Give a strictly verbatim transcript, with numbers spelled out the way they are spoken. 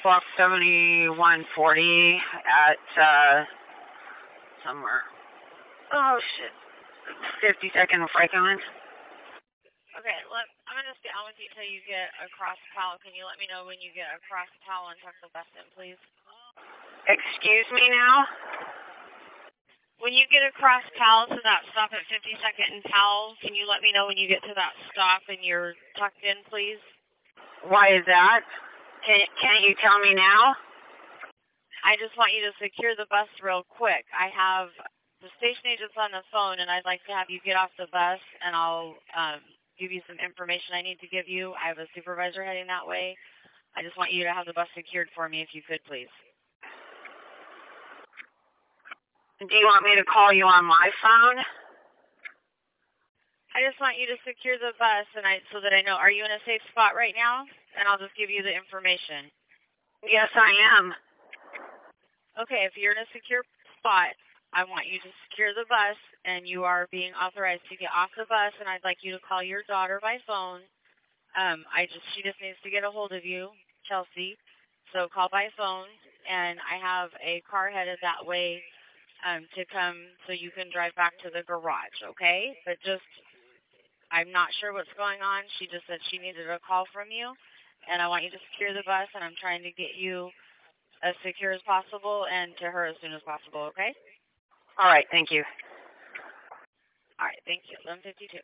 Block seventy-one forty at, uh, somewhere. Oh, shit. fifty-second Franklin. Okay, let, I'm going to stay on with you until you get across Powell. Can you let me know when you get across Powell and tuck the bus in, please? Excuse me now? When you get across Powell to that stop at fifty-second and Powell, can you let me know when you get to that stop and you're tucked in, please? Why is that? Can, can't you tell me now? I just want you to secure the bus real quick. I have the station agents on the phone, and I'd like to have you get off the bus, and I'll um, give you some information I need to give you. I have a supervisor heading that way. I just want you to have the bus secured for me, if you could, please. Do you want me to call you on my phone? I just want you to secure the bus and I so that I know. Are you in a safe spot right now? And I'll just give you the information. Yes, I am. Okay, if you're in a secure spot, I want you to secure the bus, and you are being authorized to get off the bus, and I'd like you to call your daughter by phone. Um, I just she just needs to get a hold of you, Chelsea. So call by phone, and I have a car headed that way um, to come so you can drive back to the garage, okay? But just, I'm not sure what's going on. She just said she needed a call from you, and I want you to secure the bus, and I'm trying to get you as secure as possible and to her as soon as possible, okay? All right, thank you. All right, thank you. eleven fifty-two.